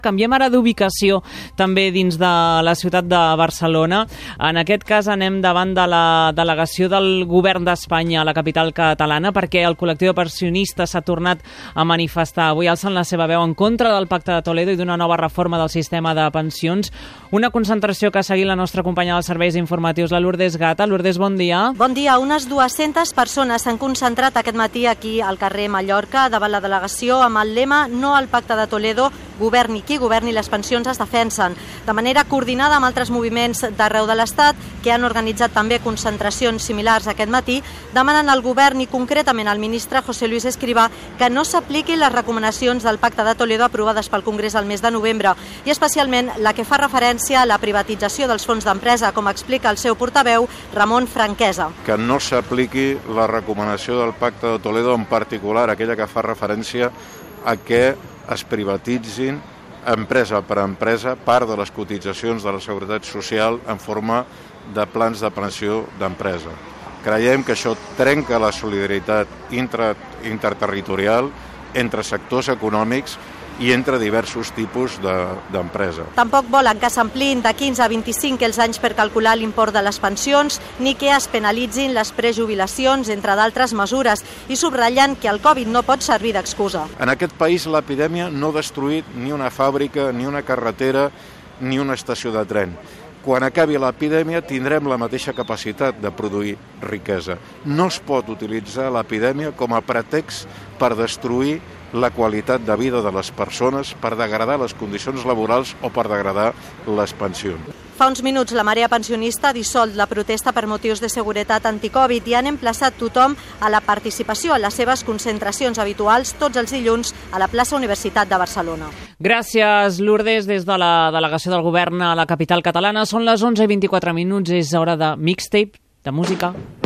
Canviem ara d'ubicació també dins de la ciutat de Barcelona. En aquest cas anem davant de la delegació del Govern d'Espanya a la capital catalana perquè el col·lectiu de pensionistes s'ha tornat a manifestar avui alçant la seva veu en contra del Pacte de Toledo i d'una nova reforma del sistema de pensions. Una concentració que ha seguit la nostra companya dels serveis informatius, la Lourdes Gata. Lourdes, bon dia. Bon dia. Unes 200 persones s'han concentrat aquest matí aquí al carrer Mallorca davant la delegació amb el lema "No al Pacte de Toledo, governi qui governi, les pensions es defensen", de manera coordinada amb altres moviments d'arreu de l'Estat que han organitzat també concentracions similars aquest matí, demanen al govern i concretament al ministre José Luis Escrivá que no s'apliquin les recomanacions del Pacte de Toledo aprovades pel Congrés el mes de novembre i especialment la que fa referència a la privatització dels fons d'empresa, com explica el seu portaveu, Ramon Franquesa. Que no s'apliqui la recomanació del Pacte de Toledo, en particular aquella que fa referència a que es privatitzin empresa per empresa part de les cotitzacions de la Seguretat Social en forma de plans de pensió d'empresa. Creiem que això trenca la solidaritat interterritorial entre sectors econòmics i entre diversos tipus d'empresa. Tampoc volen que s'ampliïn de 15 a 25 els anys per calcular l'import de les pensions, ni que es penalitzin les prejubilacions, entre d'altres mesures, i subratllen que el Covid no pot servir d'excusa. En aquest país l'epidèmia no ha destruït ni una fàbrica, ni una carretera, ni una estació de tren. Quan acabi l'epidèmia tindrem la mateixa capacitat de produir riquesa. No es pot utilitzar l'epidèmia com a pretext per destruir la qualitat de vida de les persones, per degradar les condicions laborals o per degradar les pensions. Fa uns minuts la marea pensionista ha dissolt la protesta per motius de seguretat anticovid i han emplaçat tothom a la participació en les seves concentracions habituals tots els dilluns a la plaça Universitat de Barcelona. Gràcies, Lourdes, des de la delegació del govern a la capital catalana. Són les 11:24, és hora de mixtape, de música.